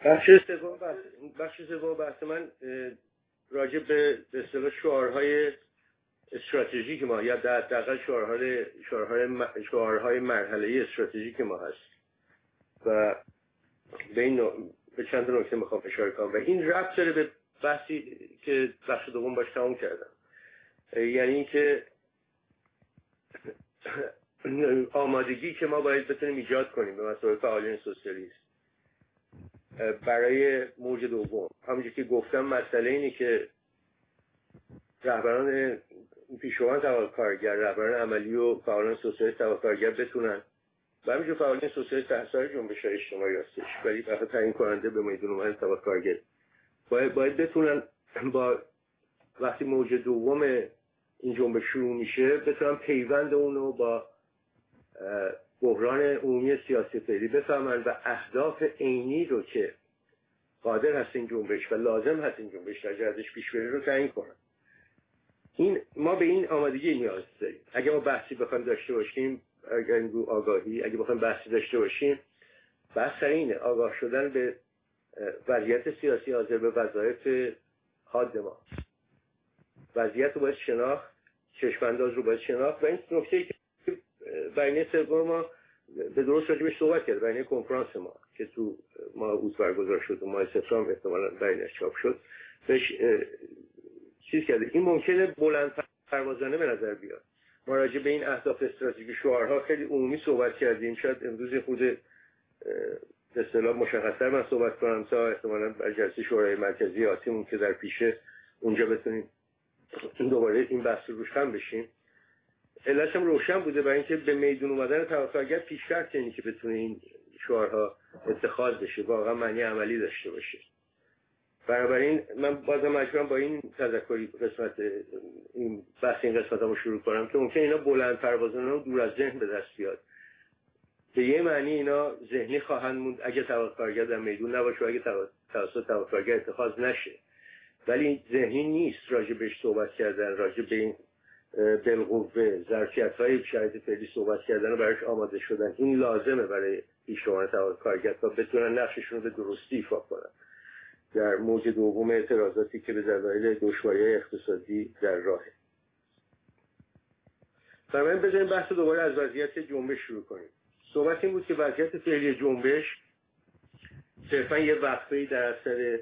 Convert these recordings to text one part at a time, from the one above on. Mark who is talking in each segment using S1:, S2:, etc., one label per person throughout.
S1: بخش سوم بحث من راجع به اصطلاح شعارهای استراتژیک ما یا در حداقل شعارهای مرحله‌ای استراتژیک ما هست و به چند نکته میخوام اشاره کنم و این ربط داره به بحثی که بخش دوم باش تموم کردم، یعنی اینکه آمادگی که ما باید بتونیم ایجاد کنیم به مسائل فعالین سوسیالیست برای موج دوم. همونجور که گفتم مسئله اینه که رهبران پیشروان توافق کارگر، رهبران عملی و فعالان سوسیالیست توافق کارگر بتونن و همینجور فعالین سوسیالیست تحصیل جنبش اجتماعی هستش ولی فقط تعیین کننده به میدون اومدن توافق کارگر باید بتونن با وقتی موج دوم این جنبش شروع میشه بتونن پیوند اونو با بحران عمومی سیاسی فعلی بفهمن و اهداف عینی رو که قادر هست این جنبش و لازم هست این جنبش در جهتش پیش بره رو تعیین کنن. ما به این آمادگی نیاز داریم. اگه ما بحثی بخوایم داشته باشیم، اگه بخوایم بحثی داشته باشیم، بحث اینه آگاه شدن به وضعیت سیاسی حاضر، به وظایف حاد ما. وضعیت رو باید شناخت، چشم‌انداز رو باید شناخت و این نکته‌ای که بیانیه سوم ما به درست راجبش صحبت کرد، بیانیه کنفرانس ما که تو ماه اوت برگزار شد و ماه سپتامبر احتمالاً بیانیه‌اش چاپ شد، بهش چیز کرده. این ممکنه بلند پروازانه به نظر بیاد. ما راجع به این اهداف استراتژیک شعارها خیلی عمومی صحبت کردیم. شاید امروز خود به اصطلاح مشخص‌تر من صحبت کنم تا احتمالاً در جلسه شورای مرکزی آتیمون که در پیشه اونجا بتونیم دوباره این بحث رو روش خم بشیم. علتش هم روشن بوده برای اینکه به میدون اومدن توافقگر پیش‌شرط اینه که بتونه این شعارها اتخاذ بشه، واقعا معنی عملی داشته باشه. بنابراین من بازم مجبورم با این تذکری قسمت این بحث این قسمتامو شروع کنم که ممکن اینا بلند پروازانه و دور از ذهن به دست بیاد. به یه معنی اینا ذهنی خواهند موند اگه توافقگر در میدون نباشه و اگه توسط توافقگر اتخاذ نشه. ولی ذهنی نیست راجع بهش صحبت کردن، راجع به این بالقوه ظرفیت‌های شرایط فعلی صحبت کردن و براش آماده شدن. این لازمه برای پیشروان توافقگر تا بتونن نقششون رو به درستی ایفا کنن در موج دوم اعتراضاتی که به دلایل دشواری‌های اقتصادی در راهه. بنابراین بذاریم بحث دوباره از وضعیت جنبش شروع کنیم. صحبت این بود که وضعیت فعلی جنبش صرفاً یه وقفه‌ای در اثر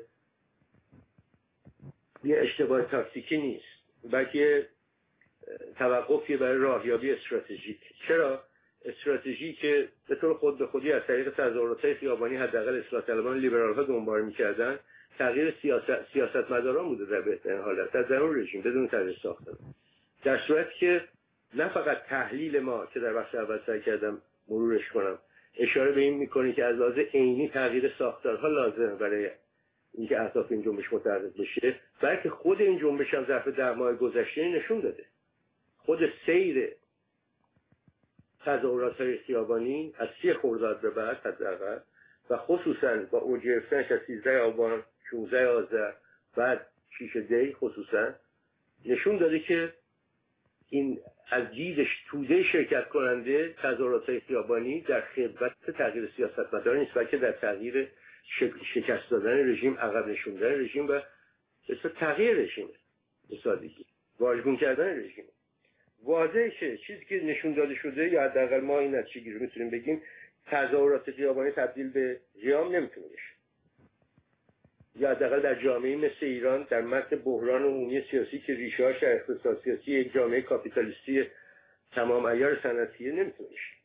S1: یه اشتباه تاکتیکی نیست، بلکه توقفی برای راهیابی استراتژیک. چرا؟ استراتژی که به طور خود به خودی از طریق تظاهرات خیابانی حداقل اصلاح طلبان لیبرال‌ها دنبال می‌کردن، تغییر سیاستمداران بوده در بهترین حالت در درون رژیم بدون تغییر ساختار. در صورتی که نه فقط تحلیل ما که در بخش اول سعی کردم مرورش کنم اشاره به این می‌کنه که از لحاظ عینی تغییر ساختارها لازمه برای اینکه اهداف این جنبش متحقق بشه، بلکه خود این جنبش هم ظرف 10 ماه گذشته نشون داده. خود سیر تظاهرات‌های خیابانی از 30 خرداد به بعد حداقل و خصوصا با اوج گرفتنش از 13 آبان 16 آذر بعد 6 دی خصوصا نشون داده که این از دیدش توده شرکت کننده تظاهرات‌های خیابانی در خدمت تغییر سیاستمدار نیست، بلکه در تغییر شکست دادن رژیم، عقب نشوندن رژیم و تغییر رژیم، به سادگی واژگون کردن رژیم. واضحه که چیزی که نشون داده شده یا حداقل ما این نتیجه رو میتونیم بگیم تظاهرات خیابانی تبدیل به قیام نمیتونه بشه. یا حداقل در جامعه مثل ایران در متن بحران عمومی سیاسی که ریشه‌اش در اقتصاد سیاسی یک جامعه کاپیتالیستی تمام عیار صنعتیه نمیتونه بشه.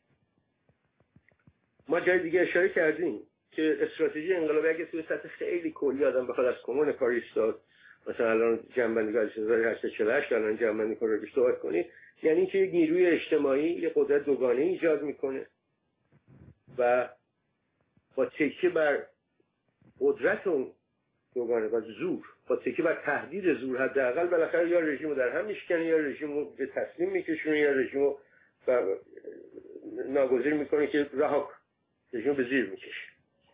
S1: ما جای دیگه اشاره کردیم که استراتژی انقلابی اگه توی سطح خیلی کلی آدم بخواد از کمون پاریس مثلا الان جنبندگی 1848 الان جنبندگی کنه رو صحبت کنی، یعنی که یک نیروی اجتماعی یک قدرت دوگانه ایجاد میکنه و با تکیه بر قدرت اون دوگانه و زور، با تکیه بر تهدید زور حداقل بالاخره یا رژیم رو در هم میشکنه یا رژیم رو به تسلیم میکشونه یا رژیم رو ناگزیر میکنه که رها رژیم به زیر میکشه.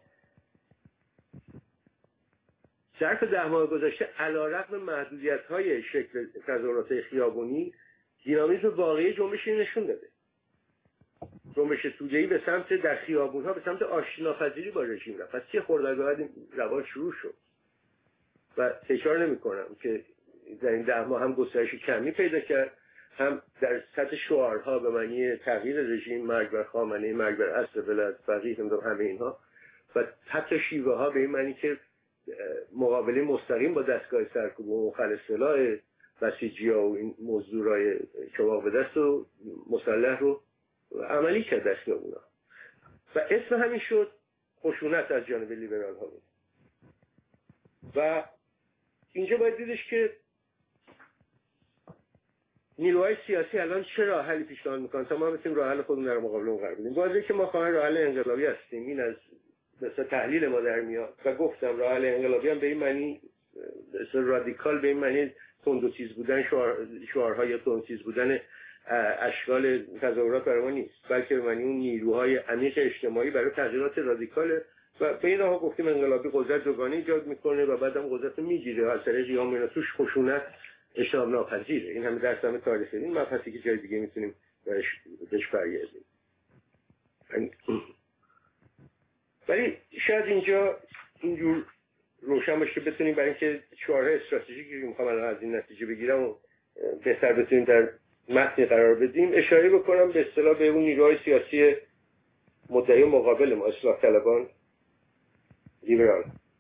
S1: ظرف 10 ماه گذشته علیرغم محدودیت‌های شکل تظاهرات خیابانی دینامیسم واقعی جنبش نشون داده. جنبش توده‌ای به سمت در خیابون‌ها به سمت آشتی‌ناپذیری با رژیم رفت. پس چه خورده بعد این روال شروع شد و تکرار نمی‌کنم که در این 10 ماه هم گسترش کمی پیدا کرد، هم در سطح شعارها به معنی تغییر رژیم، مرگ بر خامنه‌ای، مرگ بر اسدالله، فقیه، همه اینها، و حتی شیوه ها به این معنی که مقابله مستقیم با دستگاه سرکوب و مخل سلاح بسیجی‌ها و این مزدورای چواق به دست و مسلح رو عملی کرد دستگاه اونا و اسم همین شد خشونت از جانب لیبرال ها بود. و اینجا باید دیدش که نیروهای سیاسی الان چه راه حلی پیشنهاد میکنن تا ما بتونیم راه حل خودمون در مقابل اون قرار بدیم. واضحه که ما خواهان راه حل انقلابی هستیم، این از مثلا تحلیل ما در میاد و گفتم راه حل انقلابی هم به این معنی رادیکال، به این معنی تند و تیز بودن شعارهای یا تند و تیز بودن اشکال تظاهرات برای ما نیست، بلکه به معنی اون نیروهای عمیق اجتماعی برای تغییرات رادیکال و به این راه گفتیم انقلابی قدرت دوگانه ایجاد میکنه و بعدم قدرت رو میگیره از طریق قیام اینا. توش خشونت اجتناب ناپذیره. این همه درس همه تاریخی، این مبحثی که جای دیگه میتونیم بهش برگردیم. ولی شاید اینجا اینجور روشن باشه بتونیم برای اینکه شعارهای استراتژیکی که میخوام از این نتیجه بگیرم و بهتر بتونیم در متن قرار بدیم، اشاره بکنم به اصطلاح به اون نیروهای سیاسی مدعی مقابل ما، اصلاح طلبان، لیبرال.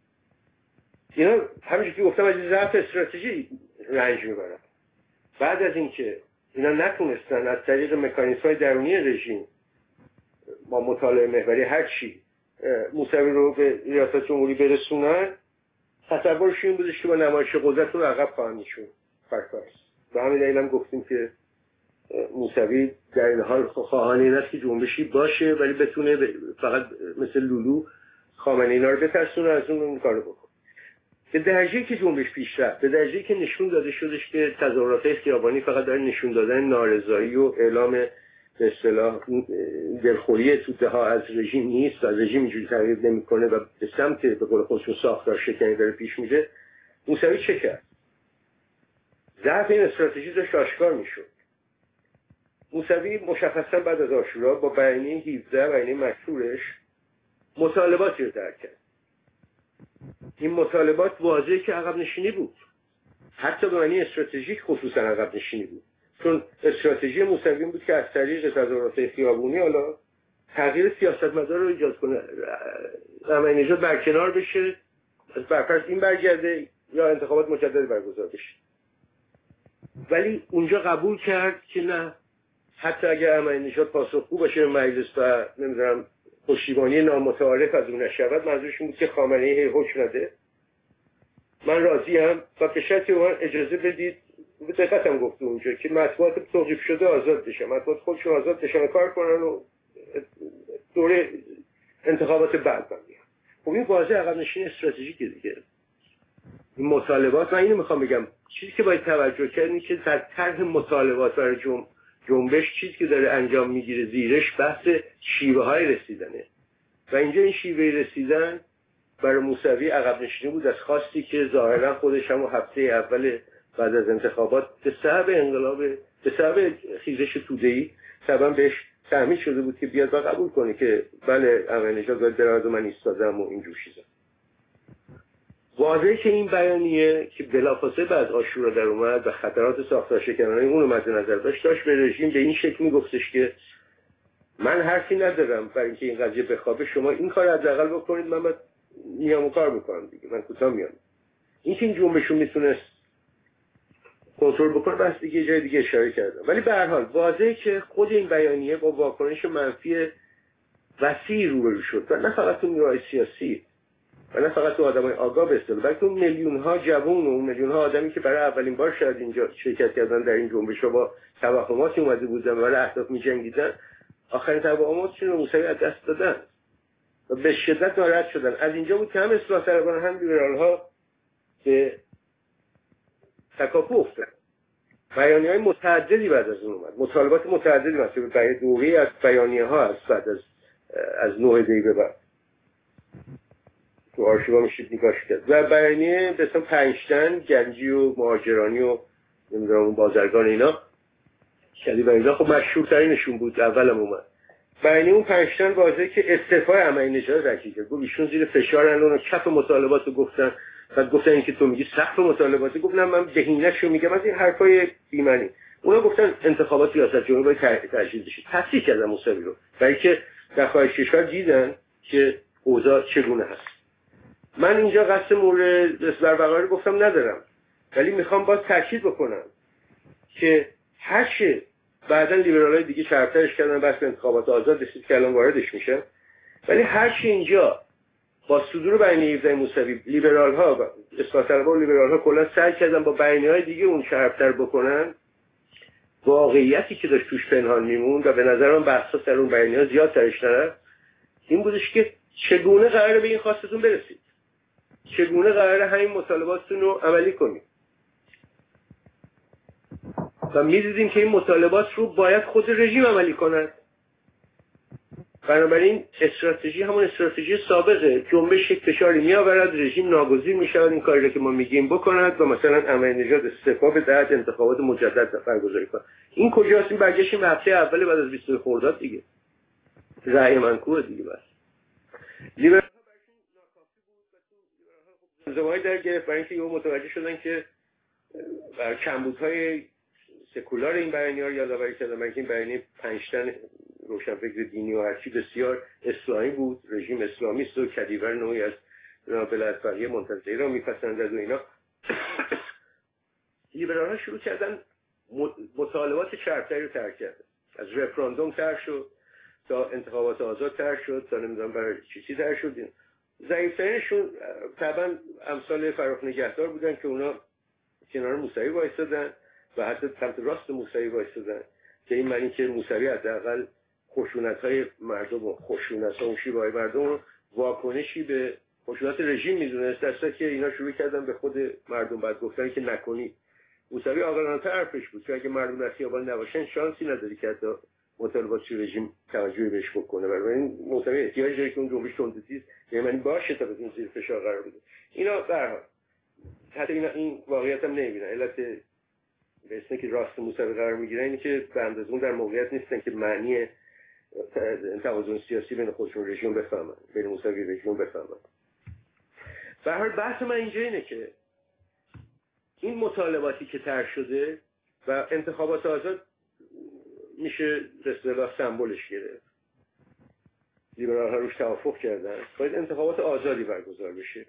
S1: اینا همونجوری که گفتم از ضعف استراتژی رنج میبرن. بعد از اینکه اینا نتونستن از طریق مکانیزم‌های درونی رژیم با مطالعه محوری هر چی موسوی رو به ریاست جمهوری برسونن، تصورش این بودش که با نمایش قدرت رو عقب خواهند نشون فرکاست. به همین دلیل هم گفتیم که موسوی در این حال خواهان این است که جنبشی باشه ولی بتونه فقط مثل لولو خامنه اینا رو بترسونه از اون کارو بکنه. به درجه‌ای که جنبش پیش رفت، به درجه‌ای که نشون داده شدش که تظاهرات خیابانی فقط داره نشون دادن نارضایی و اعلام به اصطلاح دلخوری توده‌ها از رژیم نیست و رژیم اینجوری تغییر نمی‌کنه و به سمت به قول خودشون ساختار شکنی داره پیش میره، موسوی چه کرد؟ ضعف این استراتژی داشت آشکار میشد. موسوی مشخصا بعد از عاشورا با بیانیه 17 بیانیه مشهورش مطالباتی رو درک کرد. این مطالبات واضحه که عقب نشینی بود، حتی به معنی استراتژیک خصوصا عقب نشینی بود، چون استراتژی موسوی بود که از طریق تظاهرات خیابونی حالا تغییر سیاستمدار رو ایجاد کنه، احمدی نژاد برکنار بشه، از برپرس این برگرده یا انتخابات مجدد برگزار بشه. ولی اونجا قبول کرد که نه، حتی اگر احمدی نژاد پاسخگو باشه به مجلس و نمیدونم پشتیبانی نامتعارف از اون نشود، منظورش این بود که خامنه‌ای حکم نده، من راضی هم و به شرطی به من اجازه بدید، به دقت هم گفته اونجا که مطبوعات توقیف شده آزاد بشه، مطبوعات خودشون آزاد بشن کار کنن و دوره انتخابات بعد من میاد. خب این واضح عقب نشینی استراتژیکه دیگه. این مطالبات، من اینو میخوام بگم، چیزی که باید توجه کرد اینه که در طرح مطالبات برای جنبش چیزی که داره انجام میگیره زیرش بحث شیوه های رسیدنه و اینجا این شیوه رسیدن برای موسوی عقب نشینی بود از خواستی که ظاهرا خودش هم هفته اول بعد از انتخابات به سبب انقلاب، به سبب خیزش توده‌ای طبعا بهش تعمید شده بود که بیاد و قبول کنه که بله احمدی نژاد باید برای من ایستادم و اینجور چیزا. واضحه که این بیانیه که بلافاصله بعد عاشورا در اومد و خطرات ساختار شکنانه اون رو مد نظر داشت به رژیم به این شکل میگفتش که من حرفی ندارم برای اینکه این قضیه بخوابه، شما این کار حداقل بکنید، من بعد میام و کار میکنم دیگه، من کوتاه میام. اینکه این جنبش رو میتونست کنترل بکنه بس دیگه جای دیگه اشاره کردم. ولی به هر حال واضحه که خود این بیانیه با واکنش منفی وسیع روبرو شد و نه فقط اون نیروهای سیاسی و نه فقط اون آدمای آگاه به اصطلاح، بلکه اون میلیون‌ها جوان و اون میلیون‌ها آدمی که برای اولین بار شاید اینجا شرکت کردن در این جنبش و با توهماتی اومده بودن و برای اهداف می‌جنگیدن، آخرین توهماتشون رو موسوی از دست دادن و به شدت ناراحت شدن. از اینجا بود که هم اصلاح طلبان هم لیبرال‌ها به تکاپو افتادن. بیانیه‌های متعددی بعد از اون اومد، مطالبات متعددی مثل به دوری از بیانیه‌ها از بعد از 9 دی به بعد تو آرشیوا میشه نگاش کرد و بیانیه به اسم 5 تن گنجی و مهاجرانی و نمیدونم اون بازرگان اینا شدی و اینا خب مشهورترینشون بود، اولم اومد. بیانیه اون 5 تا واضحه که استعفای احمدی نژاد رکیکه. گفت ایشون زیر فشارن، اون کف مطالبات رو گفتن. بعد گفتن اینکه تو میگی سقف مطالبات، گفتم من بهینه‌شو میگم. از این حرفای بی‌معنی. اونا گفتن انتخابات ریاست جمهوری باید تأجیل بشه. تصحیح کردن موسوی رو، برای که در خارج کشور دیدن که اوضاع چگونه هست. من اینجا قصد مورد بر گفتم ندارم، ولی میخوام باز تاکید بکنم که هر چه بعداً لیبرالای دیگه چرترش کردن بحث انتخابات آزاد رسید که الان واردش میشه، ولی هر چی اینجا با صدور بیانیه 17 موسوی لیبرال‌ها و اصلاح طلبها و لیبرال‌ها کلا سعی کردن با بیانیه‌های دیگه اون چرتر بکنن، واقعیتی که داشت توش پنهان میموند و به نظر من بحثا سر اون بیانیه‌ها زیاد سرش نرفت، این بودش که چگونه قراره به این خواستتون برسید، چگونه قراره همین مطالباتتون رو عملی کنید. و می‌دیدیم که این مطالبات رو باید خود رژیم عملی کند. بنابراین استراتژی همون استراتژی سابقه، جنبش یک فشاری میآورد، رژیم ناگزیر میشود این کاری را که ما میگیم بکند و مثلا احمدی نژاد استعفا بدهد، انتخابات مجدد برگزار کند. این کجاست؟ این برگشتیم به هفته اول بعد از 22 خرداد دیگه. رأی منکوه دیگه. بس لیبرال‌ها براشون ناکافی بود و تو لیبرال‌ها خب زمزمه‌ای در گرفت، برای اینکه یهو متوجه شدن که کمبودهای سکولار این بیانیه‌ها رو یادآوری کردن. برای این بیانیه 5 تا روشنفکر دینی و هرچی بسیار اسلامی بود، رژیم اسلامیست و کدیور نوعی از بلادفقیه منتزعی را میپسندد و اینا. لیبرال‌ها شروع کردن مطالبات چرتری رو طرح کردن. از رفراندوم طرح شد تا انتخابات آزاد طرح شد تا نمیدونم برای چیزی طرح شد. ضعیف‌ترینشون طبعا امثال فراخ نگهدار بودن که اونا کنار موسوی وایسادن و حتی سمت راست موسوی وایسادن، که این معنی که موسوی حداقل خشونت‌های مردم و خشونت‌ها و شیوه‌های مردم واکنشی به خشونت رژیم می‌دونست، در صورتی که اینا شروع کردن به خود مردم بعد گفتن که نکنی. موسوی عاقلانه‌تر حرفش بود که اگه مردم در خیابان نباشن شانسی نداری که حتی مطالبات رژیم توجهی بهش بکنه. بنابراین موسوی احتیاج داره که اون جنبش تندتیز یعنی باشه تا بتونه زیر فشار قرار بده. اینا به هر حال حتی این واقعیت هم نمی‌بینن. علت به اسمی که راست موسوی قرار میگیرن اینه که به اندازه اون در موقعیت نیستن که معنی توازن سیاسی بین خودشون رژیم بفهمن، بین موسوی رژیم بفهمن. به هر حال بحث من اینجا اینه که این مطالباتی که طرح شده و انتخابات آزاد میشه به اصطلاح سمبولش گرفت، لیبرال‌ها روش توافق کردن، باید انتخابات آزادی برگزار بشه.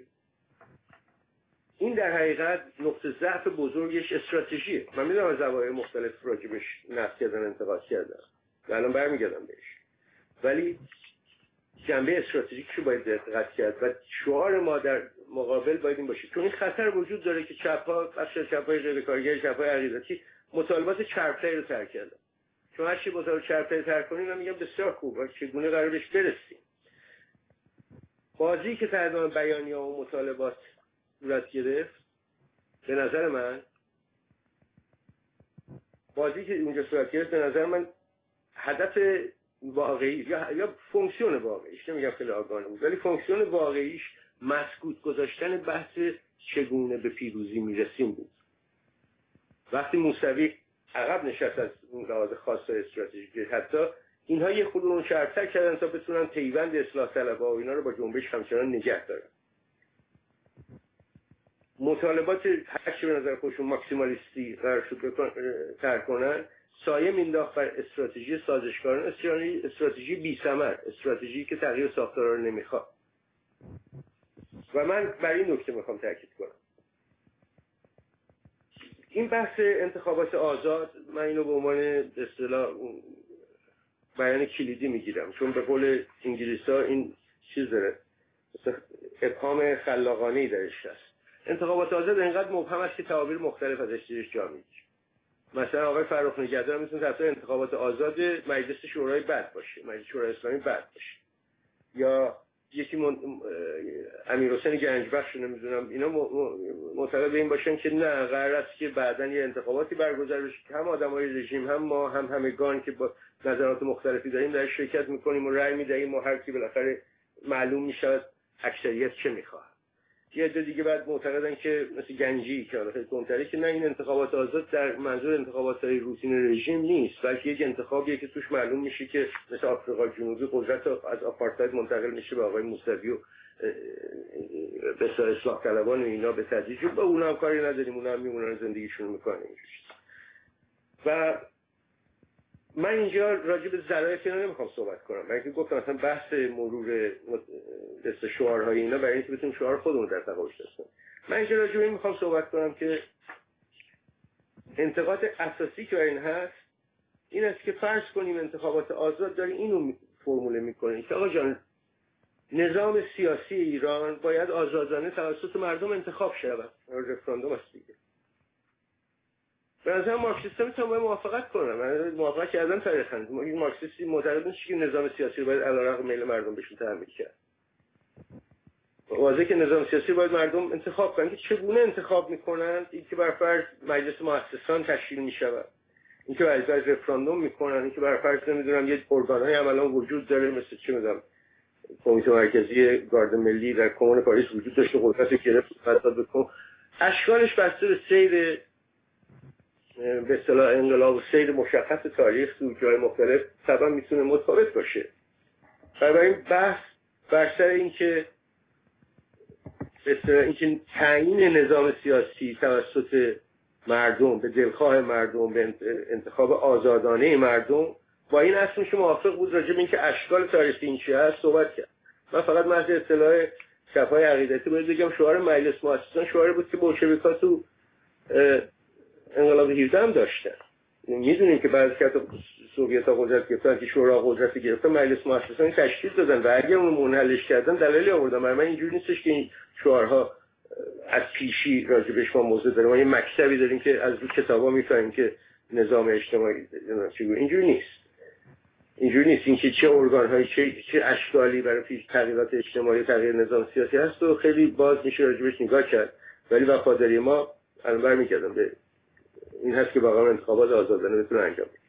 S1: این در حقیقت نقطه ضعف بزرگش استراتژیه. من میدونم از زوایای مختلف راجبش نقد کردن، انتقاد کردن و الان برمیگردم بهش، ولی جنبه استراتژیکشو باید دقت کرد و شعار ما در مقابل باید این باشه، چون این خطر وجود داره که چپ‌ها، بخش چپ‌های غیر کارگر، چپ‌های عقیدتی مطالبات چرپ‌تری رو طرح کردن. چون هر چی مطالبات چرپ‌تری طرح کنیم من میگم بسیار خوب، چگونه قرار بهش برسیم. بازی که تقریبا بیانیه و مطالبات صورت گرفت، به نظر من بازی که اونجا صورت گرفت به نظر من هدف واقعی یا فونکسیون واقعیش، نمیگم خیلی آگاهانه بود، ولی فونکسیون واقعیش مسکوت گذاشتن بحث چگونه به پیروزی میرسیم بود. وقتی موسوی عقب نشست از اون لحاظ خاص استراتژیک، حتی اینها یه خود اون شرط‌تر کردن تا بتونن پیوند اصلاح طلبها و اینا رو با جنبش همچنان نگه دارن. مطالبات هرچی به نظر خودشون ماکسیمالیستی قرار شد طرح کنن، سایه مینداخت بر استراتژی سازشکاران، استراتژی بی‌ثمر، استراتژی که تغییر ساختارا رو نمیخواد. و من بر این نکته میخوام تاکید کنم. این بحث انتخابات آزاد، من اینو به عنوان به اصطلاح بیان کلیدی میگیرم، چون به قول انگلیس‌ها این چیز داره، ابهام خلاقانه‌ای درش هست. انتخابات آزاد اینقدر مبهم است که تعابیر مختلف ازش زیرش جا میگیره. مثلا آقای فرخ نگهدار میتونه طرف انتخابات آزاد مجلس شورای بعد باشه، مجلس شورای اسلامی بعد باشه، یا یکی امیرحسین گنجبخش نمیدونم، اینا معتقد به این باشن که نه، قرار است که بعداً یه انتخاباتی برگزار بشه که هم آدمای رژیم هم ما هم همگان که با نظرات مختلفی داریم در شرکت میکنیم و رأی میدهیم و هر کی بالاخره معلوم میشه اکثریت چه میخواد. یه عده دیگه بعد معتقدن که مثل گنجی که حالا خیلی تندتره که نه، این انتخابات آزاد در منظور انتخابات‌های روتین رژیم نیست، بلکه یک انتخابیه که توش معلوم میشه که مثل آفریقا جنوبی قدرت از آپارتاید منتقل میشه به آقای موسوی و به اصلاح طلبان و اینا به تدریج. با اونا هم کاری نداریم، اونا هم میمونن زندگیشون میکنن اینجوری. و من اینجا راجع به ظرافت اینا نمیخوام صحبت کنم، بلکه گفتم مثلا بحث مرور دست شعارهای اینا برای اینکه بتونیم شعار خودمون در تقابلش کنیم. من اینجا راجع به این میخوام صحبت کنم که انتقاد اساسی که این هست این است که فرض کنیم انتخابات آزاد داره اینو فرموله میکنه که آقا جان نظام سیاسی ایران باید آزادانه توسط مردم انتخاب شود، رفراندوم است دیگه. به نظر مارکسیستا میتونم باید موافقت کنم، من موافقت کردم تاریخاً. این مارکسیستی معتقد نیست که نظام سیاسی باید علیرغم میل مردم بهشون تحمیل کرد. واضحه که نظام سیاسی باید مردم انتخاب کنن. که چگونه انتخاب میکنن؟ این که بر فرض مجلس مؤسسان تشکیل میشود، این که بر فرض رفراندوم میکنن، این که بر فرض نمیدونم یه ارگان‌های عملاً وجود داره مثل چه میدونم کمیته مرکزی گارد ملی در کمون پاریس وجود داشته، قدرت گرفت داد بکن. اشکالش بسته به سیر به اصطلاح انقلاب و سیر مشخص تاریخ تو جای مختلف طبعا میتونه متفاوت باشه. برای این بحث بر سر اینکه به اصطلاح اینکه تعیین نظام سیاسی توسط مردم به دلخواه مردم به انتخاب آزادانه مردم با این اصل میشه موافق بود. راجع به اینکه اشکال تاریخی این چیه هست صحبت کرد. من فقط محض اطلاع صفای عقیدتی باید بگم شعار مجلس مؤسسان شعاری بود که بولشویک‌ها تو انقلاب 17 هم داشتن. میدونیم که بعضی از سوویت‌ها قدرت گرفتن که شورا قدرت گرفتن، مجلس مؤسسان تشکیل دادن و اگه اون منحلش کردن دلایلی آوردن. برای من اینجوری نیستش که این شعارها از پیشی راجبش ما موضوع داریم. ما یه مکتبی داریم که از رو کتابا میفهمیم که نظام اجتماعی اینجوری نیست. اینجوری نیست. اینکه چه ارگان‌هایی چه اشکالی برای پیش تغییرات اجتماعی تغییر نظام سیاسی هست و خیلی باز میشه راجبش نگاه کرد. ولی وفاداری ما الان برمیگردم به این هست که واقعا انتخابات آزادانه بتونه انجام بشه.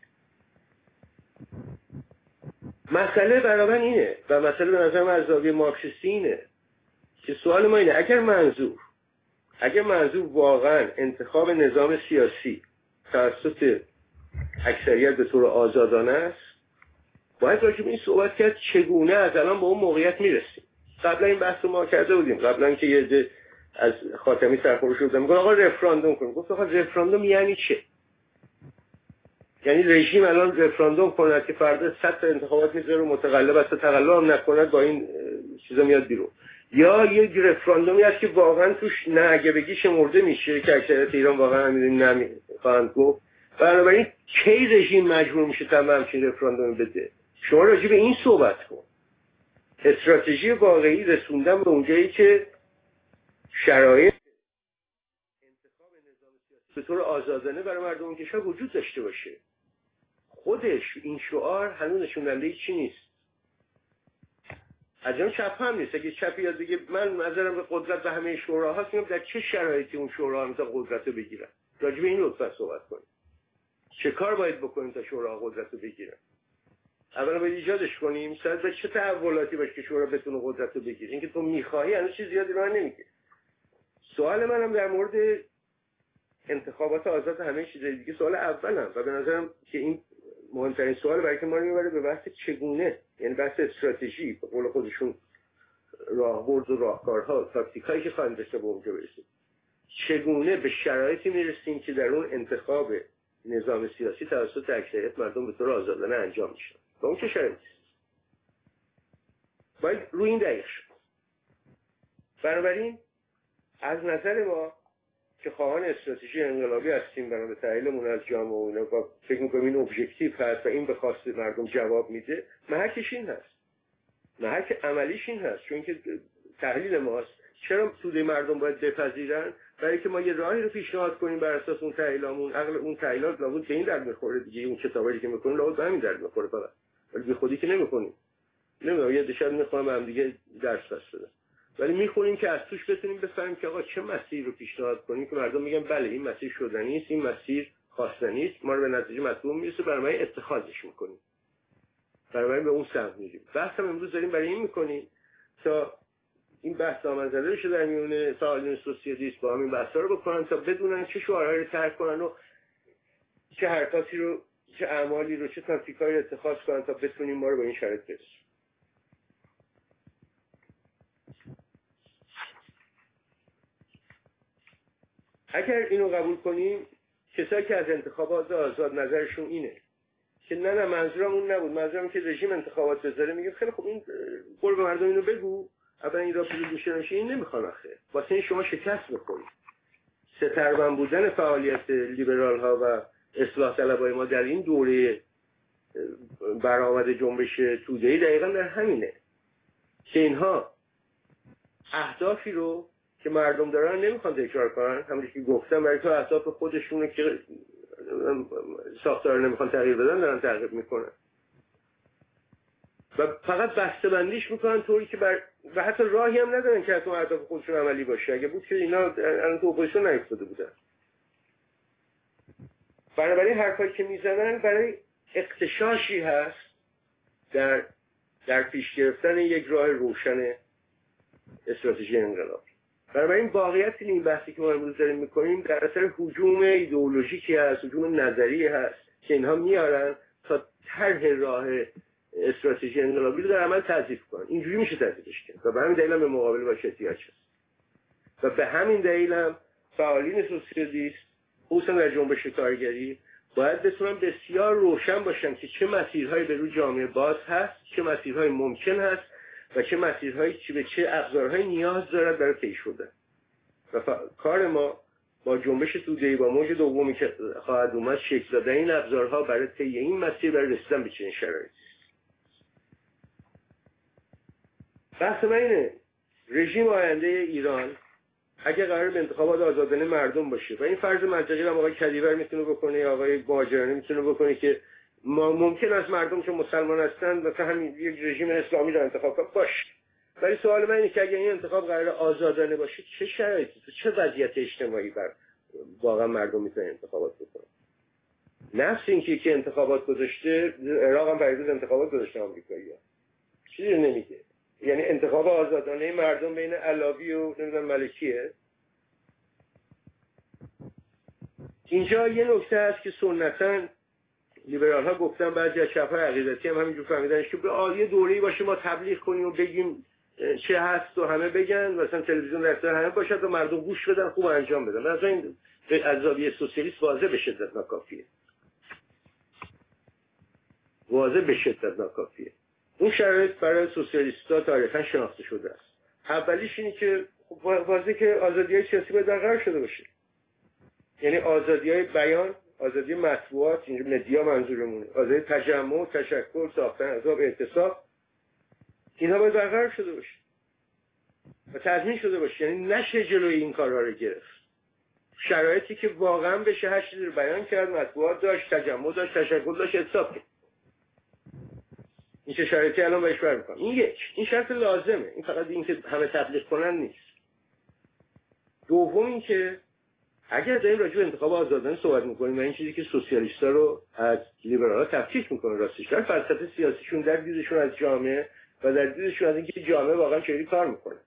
S1: مسئله برابر اینه و مسئله به نظر من از زاویه مارکسیستی اینه که سوال ما اینه اگر منظور واقعا انتخاب نظام سیاسی توسط اکثریت به طور آزادانه است، باید راجع به این صحبت کرد چگونه از الان به اون موقعیت میرسیم. قبلا این بحث رو ما کرده بودیم، قبلا که یه عده از خاتمی سرخوش شدن میگن آقا رفراندوم کنیم. گفت آقا رفراندوم یعنی چه؟ یعنی رژیم الان رفراندوم کند که فردا 100 تا انتخابات میذاره متقلب است، تقلب هم نکند با این چیزا میاد بیرون، یا یک رفراندومی است که واقعا توش نه اگه بگی شمرده میشه که اکثریت ایران واقعا میدونن نمیخواهند گفت. بنابراین کی رژیم مجبور میشه تمام همچین رفراندوم بده؟ شما راجع به این صحبت کن. استراتژی واقعی رسوندن به اونجایی که شرایط انتخاب نظام سیاسی به طور آزادانه برای مردم کشور وجود داشته باشه. خودش این شعار هنوز نشوننده چی نیست. از اون چپ هم نیست. اگه چپی یاد بگه من نظرم به قدرت به همه شوراهاست، میگم در چه شرایطی اون شوراها میتونن قدرت رو بگیرن. راجع به این لطفا صحبت کنیم. چه کار باید بکنیم تا شوراها قدرت رو بگیرن؟ اولا باید ایجادش کنیم. سر به چه تحولاتی باشه که شورا بتونه قدرت رو بگیره؟ اینکه تو میخواهی هنوز چیز زیادی راه نمیگه. سوال منم در مورد انتخابات آزاد همه چیزای دیگه سوال اولم و به نظرم که این مهمترین سوال برای که ما رو میبره به بحث چگونه، یعنی بحث استراتژی، به قول خودشون راهبرد و راهکارها، تاکتیکایی که خواهیم داشته به اونجا برسیم. چگونه به شرایطی میرسیم که در اون انتخاب نظام سیاسی توسط اکثریت مردم به طور آزادانه انجام میشه. با اون چه شرایطی؟ باید روی این دقیق شد. بنابراین از نظر ما که خواهان استراتژی انقلابی هستیم بنا به تحلیلمون از جامعه و اینا و فکر می‌کنیم این ابژکتیو هست و این به خواست مردم جواب میده، محکش این هست. محک عملیش این هست، چون که تحلیل ماست. چرا توده مردم باید بپذیرن؟ برای که ما یه راهی رو پیشنهاد کنیم بر اساس اون تحلیلامون. عقل اون تحلیلات لابد به این درد میخوره دیگه. اون کتابایی که میکنیم لابد به همین درد میخوره فقط. ولی بی خودی که نمیکنیم. نمیدونم یه دشت میخوام هم دیگه درس بس بدم. ولی میخونیم که از توش بتونیم بفهمیم که آقا چه مسیر رو پیشنهاد کنیم که مردم میگن بله این مسیر شدنی است، این مسیر خواستنی است، ما رو به نتیجه مطلوب میرسه، برای اتخاذش میکنیم. برای به اون سمت میریم. بحث هم امروز داریم برای این میکنیم تا این بحث دامن‌زده بشه در میون فعالین سوسیالیست، با همین بحثا رو بکنن تا بدونن چه شعارهایی رو ترک کنن و چه حرکاتی رو، چه اعمالی رو، چه تاکتیکایی رو اتخاذ کنن تا بتونیم ما رو به این شرایط برسونیم. اگر اینو قبول کنیم، کسایی که از انتخابات آزاد نظرشون اینه که نه منظورم اون نبود، منظورم که رژیم انتخابات بذاره، میگه خیلی خب این قول به مردم اینو بگو، اول این را پیروز میشه، این نمیخوان آخه، واسه این شما شکست میخورید. ستربند بودن فعالیت لیبرال ها و اصلاح طلبای ما در این دوره برآمد جنبش توده‌ای دقیقاً در همینه که اینها اهدافی رو که مردم دارن نمیخوان تکرار کنن، همونجوری که گفتم برای تو اهداف خودشون که ساختار نمیخوان تغییر بدن دارن تغییر میکنن و فقط بسته‌بندیش میکنن طوری که و حتی راهی هم ندارن که حتی اهداف خودشون عملی باشه. اگه بود که اینا الان تو اپوزیسیون نیفتاده بودن. بنابراین حرفایی که میزنن برای اغتشاشی هست در پیش گرفتن یک راه روشن استراتژی انقلاب. بنابراین واقعیت این بحثی که ما امروز داریم میکنیم در اثر هجوم ایدئولوژیکی هست، هجوم نظری هست که اینها میارن تا طرح راه استراتژی انقلابی رو در عمل تضعیف کنن. اینجوری میشه تضعیفش کرد و به همین دلیل هم به مقابله باش احتیاج هست و به همین دلیل هم فعالین سوسیالیست خصوصا در جنبش کارگری باید بتونن بسیار روشن باشن که چه مسیرهایی به روی جامعه باز هست، چه مسیرهایی ممکن هست و چه مسیرهایی به چه ابزارهایی نیاز دارد برای طی شدن. و کار ما با جنبش توده‌ای با موج دومی که خواهد اومد شکل دادن این ابزارها برای طی این مسیر برای رسیدن به چنین شرایطی. بحث من اینه رژیم آینده ایران اگه قرار به انتخابات آزادانه مردم باشه و این فرض منطقی رو آقای کدیور میتونه بکنه یا آقای مهاجرانی میتونه بکنه که ما ممکن است مردم که مسلمان هستند مثلا همین یک رژیم اسلامی رو انتخاب کنن، باشه. ولی سوال من اینه که اگه این انتخاب قرار آزادانه باشه چه شرایطی تو چه وضعیت اجتماعی بر واقعا مردم میتونن انتخابات بکنن؟ نفس اینکه که انتخابات گذاشته، عراق هم پیروز انتخابات گذاشته آمریکایی‌ها. چیزی نمیگه. یعنی انتخاب آزادانه مردم بین علاوی و نمیدونم ملکیه. اینجا یه نکته هست که سنتاً لیبرال ها گفتن، بعضی از چپ های عقیدتی هم همینجور فهمیدنش که به یه دوره‌ای باشه ما تبلیغ کنیم و بگیم چه هست و همه بگن، مثلا تلویزیون در اختیار همه باشد و مردم گوش بدن خوب انجام بدن. مثلا این از زاویه سوسیالیست واضح به شدت ناکافیه. واضح به شدت ناکافیه. اون شرایط برای سوسیالیست‌ها تاریخاً شناخته شده است. اولیش اینه که واضحه که آزادی‌های سیاسی باید برقرار شده باشه. یعنی آزادی‌های بیان، آزادی مطبوعات، اینجا مدیا منظورمونه، آزادی تجمع، تشکل، ساختن احزاب، اعتصاب، اینها باید برقرار شده باشه و تضمین شده باشه. یعنی نشه جلوی این کارها رو گرفت. شرایطی که واقعا بشه هر چیزی رو بیان کرد، مطبوعات داشت، تجمع داشت، تشکل داشت، اعتصاب کرد. این چه شرایطی الان بهش برمی‌خوام. این شرط لازمه. این فقط این که همه تبلیغ کنن نیست. دوم این که اگر داریم راجع به انتخاب آزادانه صحبت می‌کنیم و این چیزی که سوسیالیست‌ها رو از لیبرال‌ها تفکیک می‌کنه، راستش در فلسفه سیاسیشون، در دیدشون از جامعه و در دیدشون از اینکه جامعه واقعا چجوری کار می‌کنه،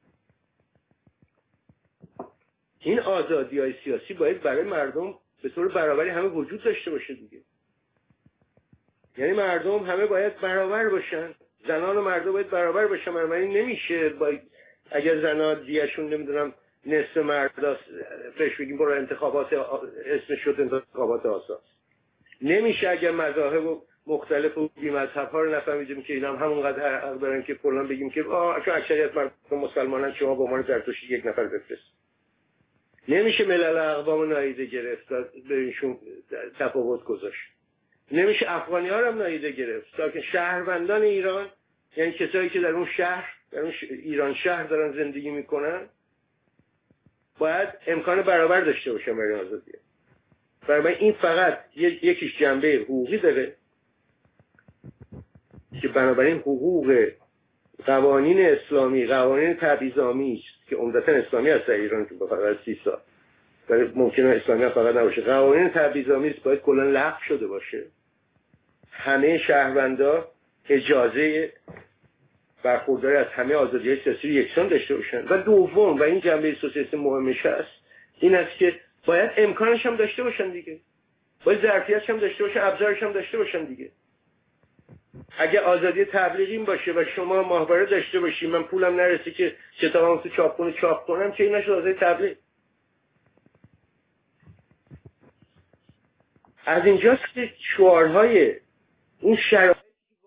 S1: این آزادی‌های سیاسی باید برای مردم به طور برابری همه وجود داشته باشه دیگه. یعنی مردم همه باید برابر باشن، زنان و مرد باید برابر باشن. بنابراین نمیشه اگر زنان دیگه‌شون نمیدونم نصف مردا فرش بگیم برای انتخابات اسم شد انتخابات آزاد، نمیشه اگر مذاهب مختلف و بی‌مذهب‌ها رو نفهمیدیم که اینا هم همونقدر حق دارن که کلا بگیم که چون اکثریت مردم مسلمانان شما به عنوان زرتشتی یک نفر بفرست. نمیشه ملل اقوام نادیده گرفت، بهشون تفاوت گذاشت. نمیشه افغانی‌ها رو هم نادیده گرفت. تا که شهروندان ایران، یعنی کسایی که در اون ایران شهر دارن زندگی میکنن، باید امکان برابر داشته باشن برای آزادی. برای این فقط یکیش جنبه حقوقی داره که بنابراین حقوق قوانین اسلامی، قوانین تبعیض‌آمیز که عمدتاً اسلامی هست در ایران که فقط 30 سال ولی ممکنه اسلامی هم فقط نباشه، قوانین تبعیض‌آمیز باید کلا لغو شده باشه. همه شهروندا اجازه برخورداری از همه آزادی‌های سیاسی رو یکسان داشته باشن. و دوم و این جنبه سوسیالیسم مهمش هست این است که باید امکانش هم داشته باشن دیگه، باید ظرفیتش هم داشته باشن، ابزارش هم داشته باشن دیگه. اگه آزادی تبلیغ این باشه و شما ماهواره داشته باشی من پولم نرسه که کتابم تو چاپخونه چاپ کنم که این نشه آزادی تبلیغ. از اینجاست که شعارهای اون شرایط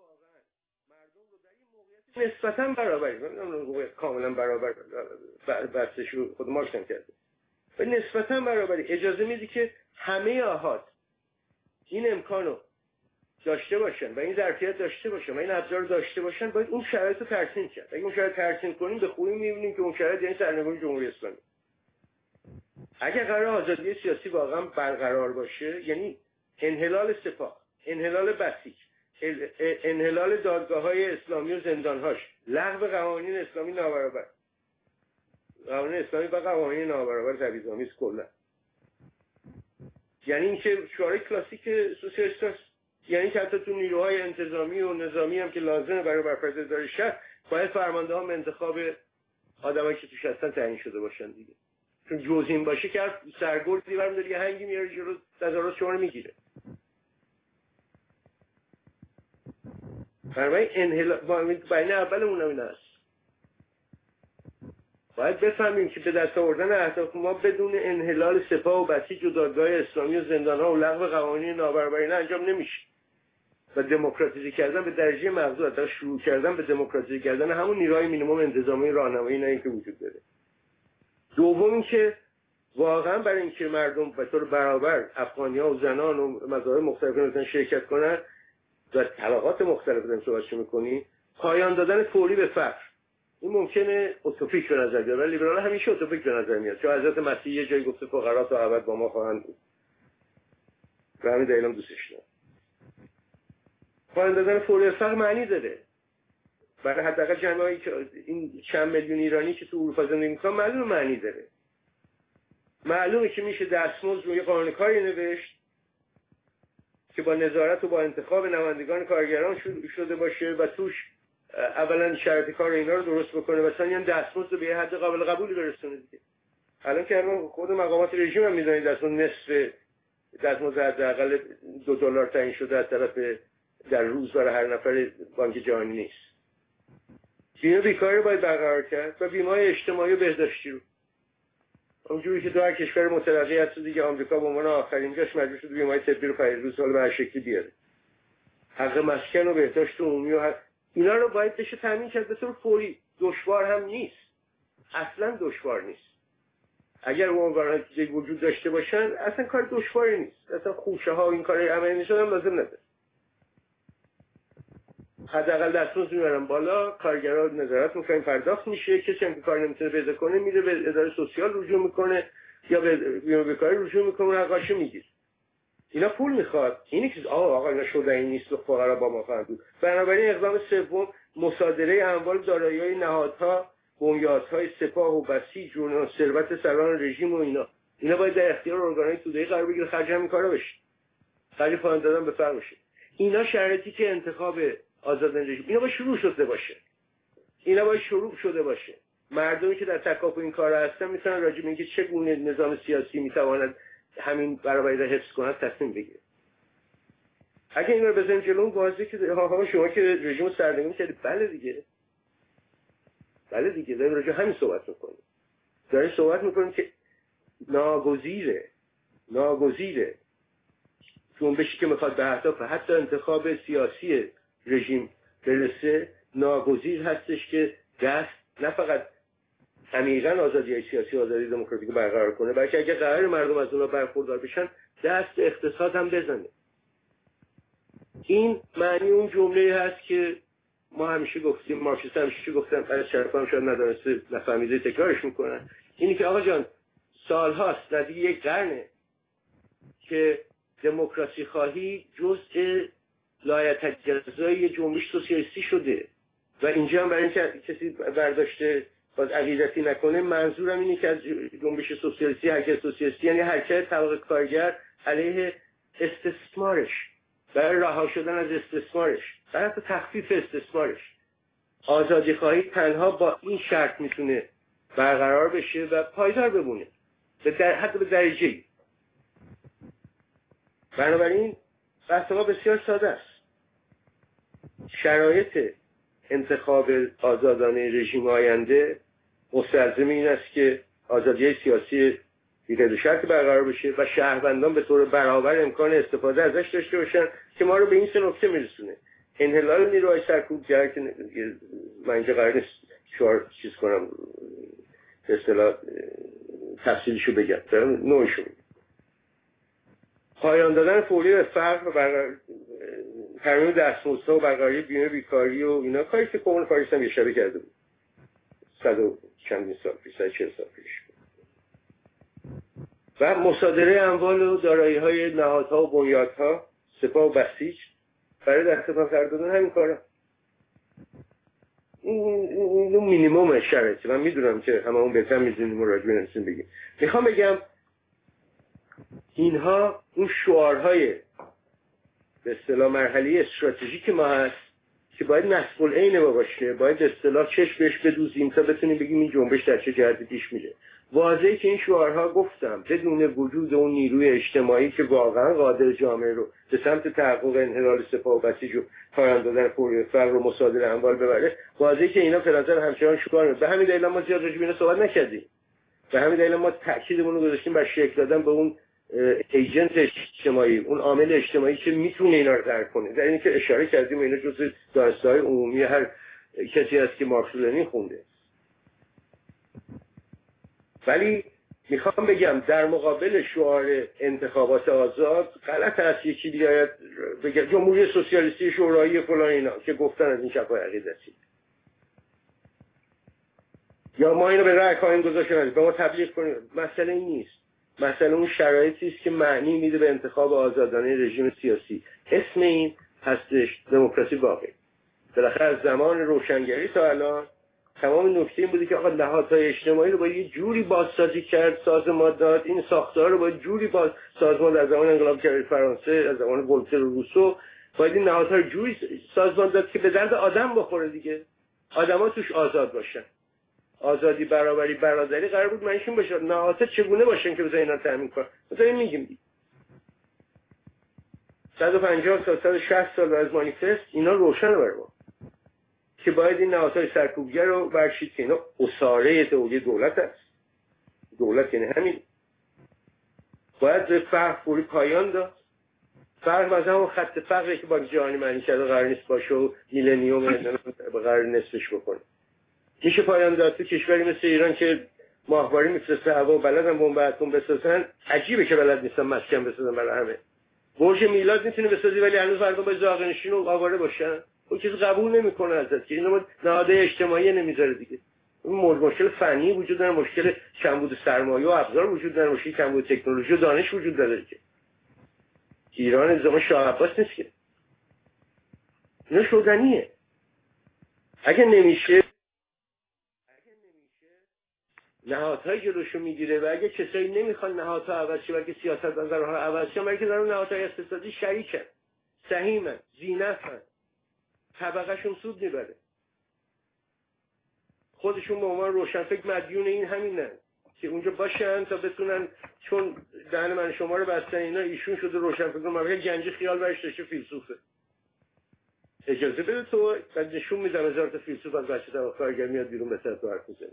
S1: نسبتاً برابری، کاملا برابر بحثش رو خود مارکس هم کرده، و نسبتاً برابری اجازه میدی که همه آحاد این امکانو داشته باشن و این ظرفیت داشته باشن و این ابزار داشته باشن. باید اون شرایط رو ترسیم کرد. اگه اون شرایط ترسیم کنیم به خوبی میبینیم که اون شرایط یعنی سرنگونی جمهوری اسلامی. اگه قرار آزادی سیاسی واقعا برقرار باشه یعنی انحلال سپاه، انحلال بسیج، انحلال دادگاه‌های اسلامی و زندان‌هاش، لغو قوانین اسلامی نابرابر، قوانین اسلامی و قوانین نابرابر تبعیض‌آمیز کلا، یعنی اینکه شعار کلاسیک سوسیالیست است، یعنی که حتی تو نیروهای انتظامی و نظامی هم که لازمه برای برپرسی اداره شهر باید فرماندهان به انتخاب آدمایی که توش هستن تعیین شده باشن دیگه، چون جز این باشه که سرگردی برمی‌داره یه هنگی میاره جلو تظاهرات شما رو میگیره. برای انحلال بین اولمون هم این است. باید بفهمیم که به دست آوردن اهداف ما بدون انحلال سپاه و بسیج و دادگاه اسلامی و زندان‌ها و لغو قوانین نابرابری انجام نمیشه. و دموکراتیزه کردن به درجه مقصود تا شروع کردن به دموکراتیزه کردن همون نیروهای مینیمم انتظامی راهنمایی نه که وجود داره. دوم اینکه واقعا برای اینکه مردم به طور برابر افغانی‌ها و زنان و مذاهب مختلف بتونن شرکت کنن و طبقات مختلف داریم صحبتش می‌کنی، پایان دادن فوری به فقر این ممکنه اوتوپیک به نظر بیاد، ولی لیبرال همیشه اوتوپیک به نظر میاد، چون حضرت مسیح یه جایی گفته فقرا تا ابد با ما خواهند بود. به همین دلیل هم دوستش دارم. پایان دادن فوری فقر معنی داره برای حداقل جمعیتی که این چند میلیون ایرانی که تو اروپا زندگی می‌کنن، معلومه معنی داره. معلومه که میشه دستمزد روی قانون کاری نوشت که با نظارت و با انتخاب نمایندگان کارگران شده باشه و توش اولا شرط کار اینا رو درست بکنه و ثانیاً دستمزد رو به حد قابل قبولی برسونه دیگه. الان که خود مقامات رژیم هم می‌دونید دستمزد نصف دستمزد حداقل $2 تعیین شده از طرف در روز برای هر نفر بانک جهانی نیست. بیمه بیکاری باید برقرار کرد و بیمه اجتماعی و بهداشتی رو. اونجوری که تو هر کشور مترقی هست دیگه آمریکا به عنوان آخرین جاش مجبور شد بیمه طبی رو پریروز سال به هر شکلی بیاره. حق مسکن و بهداشت عمومی و اینا رو باید بشه تامین کرد به طور فوری. دشوار هم نیست. اصلا دشوار نیست. اگر اون قراردادی وجود داشته باشن اصلا کار دشواری نیست. اصلا خوشه ها این کار عملی نشدن لازم نداره. حداقل دستمزد میبرن بالا، کارگرها نظارت میکنن پرداخت میشه، کسی هم که کار نمیتونه پیدا کنه میره به اداره سوسیال رجوع میکنه یا به بیمه بیکاری رجوع میکنه، حقاشو میگیره. اینا پول میخواد. اینی که آقا اینا شدنی نیست و فقرا با ما خواهند بود. بنابراین اقدام سوم مصادره اموال دارایی‌های نهادها، بنیادهای سپاه و بسیج و ثروت سران رژیم و اینا باید در اختیار ارگان‌های توده‌ای قرار بگیره، خرج همین کارا بشه. خرج پایان دادن به فقر بشه. اینا شرایطی که انتخاب آزادان رژیم اینا باید شروع شده باشه. اینا باید شروع شده باشه. مردمی که در تکاپو این کارا هستن میتونن راجع به اینکه چگونه نظام سیاسی میتواند همین برابری را حفظ کنه تصمیم بگیره. اگه اینا رو بزنیم جلو واضحه که شما که رژیم رو سرنگون کردید، بله دیگه داریم راجع همین صحبت میکنیم. داریم صحبت میکنیم که ناگزیره جنبشی که میخواد به اهداف حتی انتخاب سیاسی رژیم برسه، ناگزیر هستش که دست نه فقط عمیقاً آزادی سیاسی و آزادی دموکراتیک برقرار کنه، بلکه اگه قرار مردم از اونها برخوردار بشن دست به اقتصاد هم بزنه. این معنی اون جمله هست که ما همیشه گفتیم، مارکسیست همیشه گفتن، برای شرفم شاید ندانسته نفهمیده تکرارش میکنن، اینی که آقا جان سالهاست نزدیک یک قرنه که دموکراسی خواهی جزء لایتجزای جنبش سوسیالیستی شده و اینجا هم برای اینکه کسی برداشته باز عقیدتی نکنه، منظورم اینه که از جنبش سوسیالیستی، حرکت سوسیالیستی یعنی حرکت طبقه کارگر علیه استثمارش، برای رها شدن از استثمارش، برای تخفیف استثمارش. آزادی خواهی تنها با این شرط میتونه برقرار بشه و پایدار بمونه حتی به درجه‌ای. بنابراین بحث ما بسیار ساده است. شرایط انتخاب آزادانه رژیم آینده مستلزم این است که آزادی سیاسی بی شرط برقرار بشه و شهروندان به طور برابر امکان استفاده ازش داشته باشن که ما رو به این سه نکته میرسونه. انحلال نیروهای سرکوبگر که من اینجا قرار نیست شعار چیز کنم به اصطلاح تفصیلشو بگم، دارم نوعشو میگم. پایان دادن فوری به فقر و ترمیم دستمزدها و برقراری بیمه بیکاری و اینا، کاری که کمون پاریس هم یه شبه کرده بود 100 و چندین سال پیش، 140 سال پیش. و مصادره اموال و دارایی‌های نهادها و بنیادها، سپاه و بسیج برای دستمزد قرار دادن همین کارا. این مینیمم شرایطه. من میدونم که هممون بهتر می‌دونیم راجع به این بگیم. میخوام بگم اینها اون شعارهای به اصطلاح مرحله استراتژیک ما هست که باید نصب العین ما باشه، باید به اصطلاح چشم بهش بدوزیم تا بتونیم بگیم این جنبش در چه جهتی پیش میره. واضحه که این شعارها گفتم بدون وجود اون نیروی اجتماعی که واقعا قادر جامعه رو به سمت تحقق انحلال سپاه و بسیج و پایان دادن فوری فقر و مصادره اموال ببره، واضحه که اینا به نظر همچنان شکار. به همین دلیل ما زیاد راجع به اینا صحبت نکردیم. به همین دلیل ما تاکیدمون رو گذاشتیم بر شکل دادن به اون ایجنت اجتماعی، اون عامل اجتماعی که میتونه اینا رو درک کنه. در اینی که اشاره کردیم اینا جزء دانش‌های عمومی هر کسی هست که مارکس و لنین خونده. ولی میخوام بگم در مقابل شعار انتخابات آزاد غلط است یکی بیاید بگه جمهوری سوسیالیستی شورایی فلان اینا که گفتن از این چپ‌های عقیدتی، یا ما اینو به رأی خواهیم گذاشت به ما تبلیغ کنیم. مسئله این نیست. مسئله اون شرایطی است که معنی میده به انتخاب آزادانه رژیم سیاسی. اسم این هستش دموکراسی واقعی. بالاخره از زمان روشنگری تا الان تمام نکته این بوده که آقا نهادهای اجتماعی رو باید یه جوری بازسازی کرد، سازمان داد، این ساختار رو باید جوری سازمان از زمان انقلاب فرانسه، از زمان ولتر و روسو باید این نهادها رو جوری سازمان داد که به درد آدم بخوره دیگه. آدما توش آزاد باشن. آزادی، برابری، برادری قرار بود معنیش این باشه. نهادها چگونه باشن که بذار اینا رو تامین کنن؟ مثلا میگیم 150 سال 160 سال از مانیفست اینا روشنه برای ما که باید این نهادهای سرکوبگر رو برشید که اینا اساره تئوری دولت است. دولت یعنی همین. باید به فقر فوری پایان داد. فقر مثلا اون خط فقری که بانک جهانی معنی کرده قرار نیست باشه و میلنیوم به قرار نصفش بکنه. میشه پایان داد. تو کشوری مثل ایران که ماهواره میفرسته هوا و بلدن بمب اتم بسازن، عجیبه که بلد نیستن مسکن بسازن برای همه. برج میلاد میتونه بسازی ولی هنوز مردم با زاغنشین و آواره باشن. اون چیز قبول نمیکنه ازت که اینو نهادهای اجتماعی نمیذاره دیگه. اون مشکل فنی وجود داره، مشکل کمبود سرمایه و ابزار وجود داره، مشکل کمبود تکنولوژی و دانش وجود داره که ایران زمان شاه عباس نیست که. اینا شدنیه. اگه نمیشه نهادهای جلوشو میگیره و اگه کسایی نمیخوان نهادها عوض شه بلکه سیاست‌مدارها عوض شه، برای که دارن نهادهای اقتصادی شریکن، سهیمن، ذینفعن، طبقهشون سود میبره، خودشون به عنوان روشنفکر مدیون این همینن که اونجا باشن تا بتونن، چون دهن من شما رو بستن اینا، ایشون شده روشنفکر، مگه گنجی خیال برش داشته فیلسوفه. اجازه بده تو بعد نشون میدم هزار تا فیلسوف از بچه تا کارگر میاد بیرون به سر تو حرف میزنه.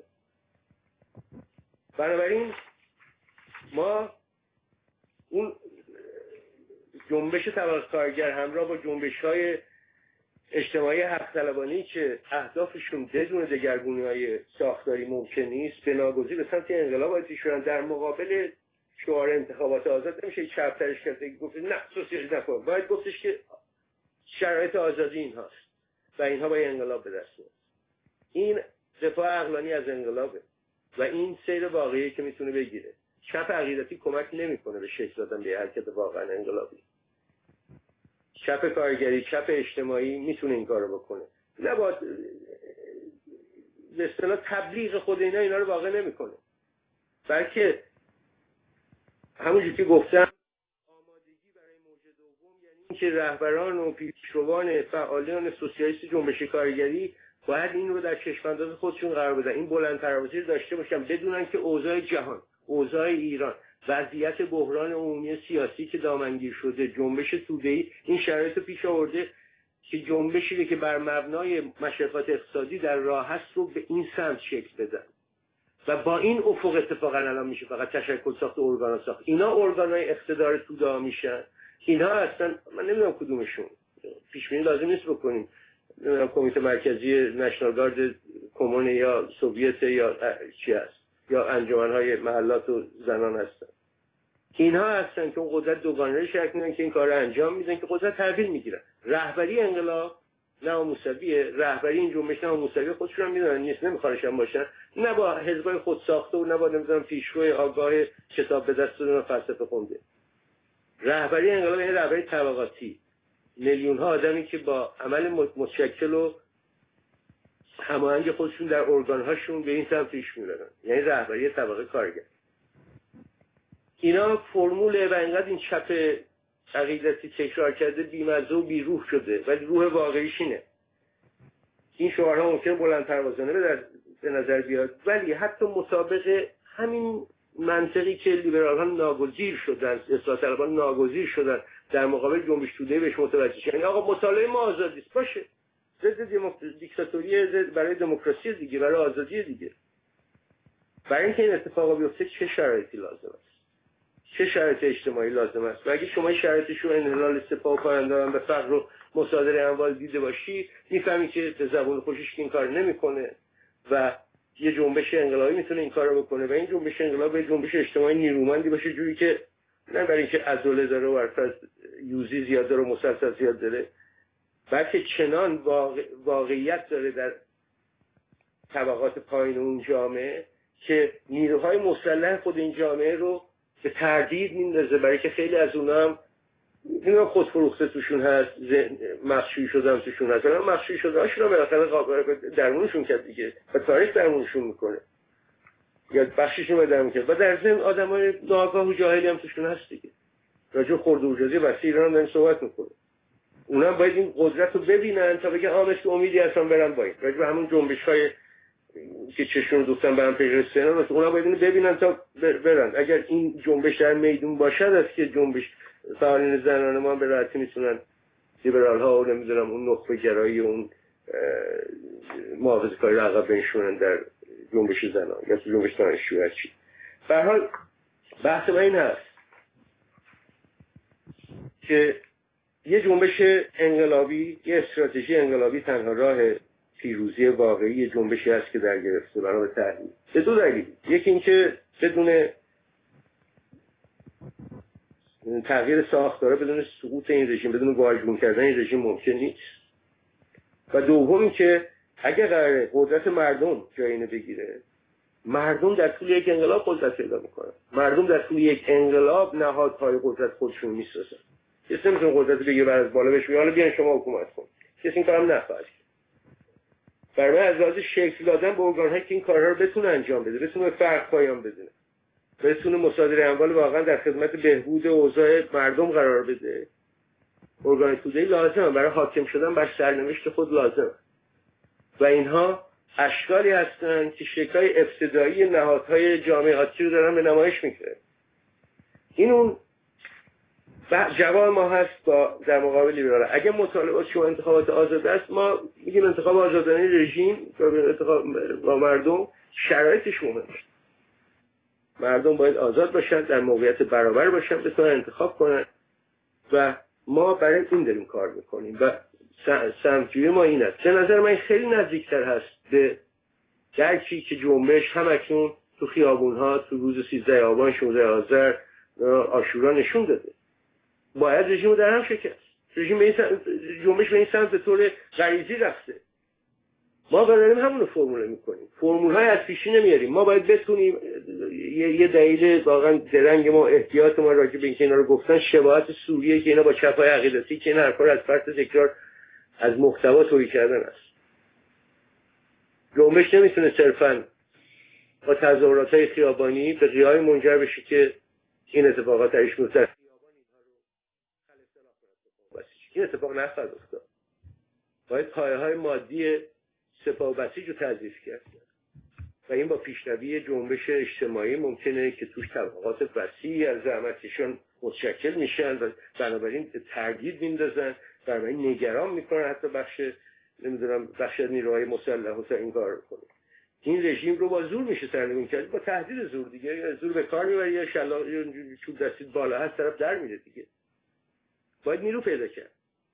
S1: بنابراین ما اون جنبش طبقه کارگر همراه با جنبش‌های اجتماعی حق طلبانی که اهدافشون بدون دگرگونی‌های ساختاری ممکن نیست، بناگزیر به سمت انقلاب باید شدن. در مقابل شعار انتخابات آزاد نمیشه چپ‌ترش کرد که گفت نه سوسیالیسم نکن. باید گفتش که شرایط آزادی این هاست و اینها باید انقلاب به دست بیارن. این دفاع عقلانی از انقلابه و این سیر واقعی که میتونه بگیره. چپ عقیدتی کمک نمیکنه به شکل دادن به حرکت واقعا انقلابی. چپ کارگری، چپ اجتماعی میتونه این کارو بکنه. نباید به اصطلاح تبلیغ خود اینا رو واقع نمیکنه. بلکه همونجوری که گفتم آمادگی برای موج دوم یعنی اینکه رهبران و پیشروان فعالان سوسیالیست جنبش کارگری باید این رو در چشم‌انداز خودشون قرار بدن، این بلندپروازی رو داشته باشن، بدونن که اوضاع جهان، اوضاع ایران، وضعیت بحران عمومی سیاسی که دامنگیر شده، جنبش توده‌ای این شرایط پیش آورده که جنبشی که بر مبنای مشرفات اقتصادی در راه هست رو به این سمت شکل بدن و با این افق اتفاقا الان میشه فقط تشکل ساخت ارگانا ساخت. اینا ارگانای اقتدار توده میشن. اینها اصلا من نمیدونم کدومشون پیش بینی لازم نیست بکنیم. نمیدونم کمیته مرکزی نشنال گارد کمون یا سوویت یا چی هست یا انجمنهای محلات و زنان هستن. اینها هستن که اون قدرت دوگانه شکل میدن که این کار رو انجام میدن که قدرت تحویل میگیرن. رهبری انقلاب نه موسویه، رهبری این جنبش نه موسویه، خودشون هم میدونن نیست، نمیخوانشون باشن، نه با حزبای خود ساخته و نه با نمیدونم پیشرو آگاه کتاب به دست دادن و فلسفه خونده. رهبری انقلاب یعنی رهبری طبقاتی، میلیون ها آدمی که با عمل متشکل و هماهنگ خودشون در ارگان هاشون به این سمت پیش میبرن، یعنی رهبری طبقه کارگر. اینا فرمول و انقدر این چپ عقیدتی تکرار کرده بی‌مزه و بی‌روح شده، ولی روح واقعیش اینه. این شعارها ممکنه بلند پروازانه به نظر بیاد، ولی حتی مطابق همین منطقی که لیبرال ها ناگزیر شدن، اصلاح طلبان ناگزیر شدن در مقابل جنبش توده بهش متوجه شدن. یعنی آقا مطالعه ما آزادی است، باشه، ضد دیکتاتوری برای دموکراسی دیگه، برای آزادی دیگه. برای اینکه این اتفاق بیفته چه شرایطی لازم است؟ چه شرایط اجتماعی لازم است؟ و اگه شما شرایطش رو انحلال سپاه و پاینداران به فقر و مصادره اموال دیده باشی، میفهمی که به زبون خوشش این کار نمیکنه و یه جنبش انقلابی میتونه این کارو بکنه و این جنبش انقلابی جنبش اجتماعی نیرومندی باشه، جوری که نه برای اینکه عضله داره و عرفت یوزی زیاد داره و مسلسل زیاد داره، بلکه چنان واقعیت داره در طبقات پایین اون جامعه که نیروهای مسلح خود این جامعه رو به تردید میندازه، برای که خیلی از اونها هم اینا خودفروخته توشون هست، مخشوی شدن توشون هست. اونا مخشوی شده هاشون رو بالاخره درمونشون کرد دیگه و تاریخ درمونشون میکنه یا بخشیشون رو درمون کرد و در ضمن آدمای ناآگاه و جاهلی هم توشون هست دیگه. راجع خورده و جزئی وسیع ایران هم داریم صحبت میکنه. اونا هم باید این قدرت رو ببینن تا بگن آمست که امیدی هستن برن با این. راجع به همون جنبش‌های که چشون رو دوستن برن پیش سنا، اونا باید اینو ببینن تا برن. اگر این جنبش در میدون باشد است که جنبش فعالین زنان ما به راحتی میتونن لیبرال ها و نمیدونم اون نخبه گرایی و اون محافظه‌کاری رو عقب بنشونن در جنبش زنان یا تو جنبش دانشجویی چی. به هر حال بحث ما این هست که یه جنبش انقلابی، یه استراتژی انقلابی تنها راه پیروزی واقعی جنبشی است که در گرفته برای تحلیل. به دو دلیل. یکی اینکه بدون تغییر ساختاره، بدون سقوط این رژیم، بدون واژگون کردن این رژیم ممکن نیست. و دومی که اگر قراره قدرت مردم جای اینو بگیره، مردم در طول یک انقلاب قدرت پیدا میکنن. مردم در طول یک انقلاب نهادهای قدرت خودشون میسازن. کسی نمیتونه قدرت بگیره بعد از بالا بهش بگه حالا بیاین شما حکومت کن. کسی این کارم نخواهد. برای از لحاظ شکل دادن به ارگان‌هایی که این کارها رو بتونه انجام بده، بتونه فرق پایان بده، بتونه مصادره اموال واقعا در خدمت بهبود اوضاع مردم قرار بده، ارگان توده‌ای لازمه برای حاکم شدن بر سرنوشت خود لازمه. و اینها اشکالی هستند که شکل‌های ابتدایی نهادهای جامعاتی رو دارن به نمایش می‌گذارن. این اون جواب ما هست با در مقابل لیبرال. اگه مطالبات شما انتخابات آزاد است، ما میگیم انتخاب آزادانه رژیم با مردم شرایطش مهمه. مردم باید آزاد باشن، در موقعیت برابر باشن، بتونن انتخاب کنن و ما برای این داریم کار میکنیم و سمت‌جویی ما این است. به نظر من خیلی نزدیکتر هست به درکی که جنبش هم اکنون تو خیابون‌ها تو روز 13 آبان 16 آذر عاشورا نشون داده. باید رژیم رو در هم شکست. جنبش به این سمت به طور غریزی رفته. ما داریم همون فرموله میکنیم. فرمول‌های از پیشی نمیاریم. ما باید بتونیم یه دلیل واقعا درنگ ما، احتیاط ما راجع به اینکه اینا رو گفتن شباهت سوریه که اینا با چپ‌های عقیدتی که این حرفا رو از فرط تکرار از محتوا تویی کردن است. جنبش نمیتونه صرفاً با تظاهرات‌های خیابانی به قیام منجر بشه که این اتفاقات درش میفته. این اتفاق نخواهد افتاد. باید پایه‌های مادی سپاه بسیج رو تضعیف کرد و این با پیشروی جنبش اجتماعی ممکنه که توش طبقات وسیعی از زحمتشون متشکل میشن و بنابراین تردید میندازن، بنابراین نگران میکنن حتی بخش نیروهای مسلح حسین این کار کنه. این رژیم رو با زور میشه سرنگون کرد، با تهدید زور دیگه، یا زور به کار میبری یا شلاق چوب دستید بالا هست طرف در میره دیگه. باید نیرو پیدا کرد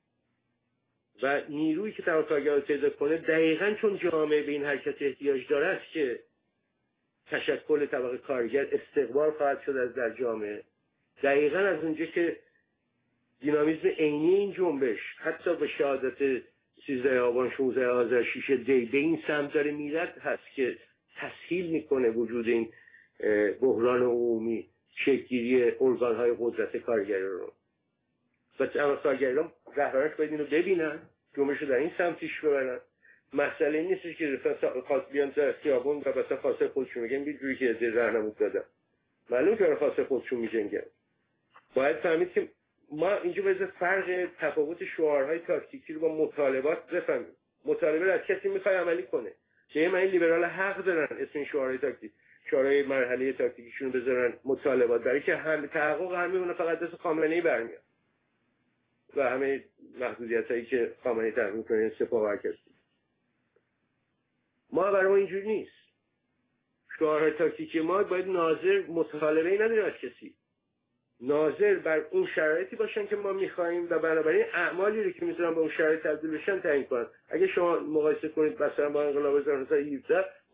S1: و نیرویی که طبقه کارگر رو پیدا کنه دقیقاً چون جامعه به این حرکت احتیاج داره است که تشکل طبقه کارگر استقبال خواهد شد از در جامعه. دقیقاً از اونجا که دینامیزم عینی این جنبش حتی به شهادت 13 آبان 16 آذر 6 دی به این سمت داره میرد هست که تسهیل میکنه وجود این بحران عمومی، شکل‌گیری ارگان‌های قدرت کارگری رو. و کارگران رهبرانش باید اینو ببینن، جنبش رو در این سمت پیش ببرن. مسئله این نیست که خاص بیان در خیابون و مثلا خاصه خودشون میگن یه جوری که راهنمود دادن. معلومه که خاصه خودشون میجنگن. باید فهمید که ما اینجا باید فرق تفاوت شعارهای تاکتیکی رو با مطالبات بفهمیم. مطالبه رو از کسی میخوای عملی کنه. که من لیبرال حق دارن اسم این شعارهای تاکتیک، شعارهای مرحله تاکتیکیشون بذارن مطالبات، برای که هم تحقق همه فقط دست خامنه‌ای برمیاد. و همه محدودیتایی که خامنه‌ای تعیین می‌کنه سپاه و هر کسی. ما برای ما اینجوری نیست. شعارهای تاکتیکی ما باید ناظر مطالبه‌ای نداره از کسی. ناظر بر اون شرایطی باشن که ما می‌خوایم و بنابراین اعمالی رو که می‌تونن به اون شرایط تبدیل بشن تعیین کنن. اگه شما مقایسه کنید مثلا با انقلاب 1917 خب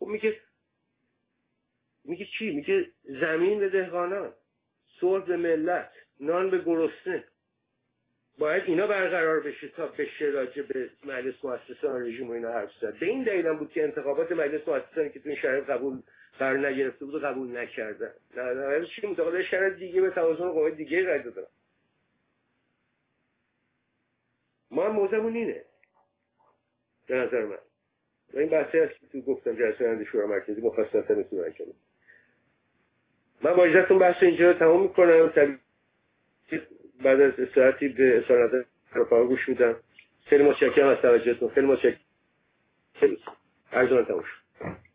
S1: میگه چی؟ میگه زمین به دهقانان، صلح به ملت، نان به گرسنه. باید اینا برقرار بشه تا بشه راجع به مجلس مؤسسان رژیم و اینا حرف زد. به این دلیل هم بود که انتخابات مجلس مؤسسانی که تو این شرایط قرار نگرفته بود و قبول نکردن. نه چی متقاضی شرایط دیگه به توازن قوای دیگه رای دادن. ما موضوعمون اینه به نظر من. و این بحثی هست که تو گفتم جلسه رئیس شورای مرکزی مفصل‌تر میتونم انجام بدم. من با اجازهتون بحث اینجا رو تمام می‌کنم. بعد از استراحتی به اظهار نظر رفقا گوش میدم. خیلی متشکرم از توجهتون. خیلی متشکرم. عرض من تموم شد.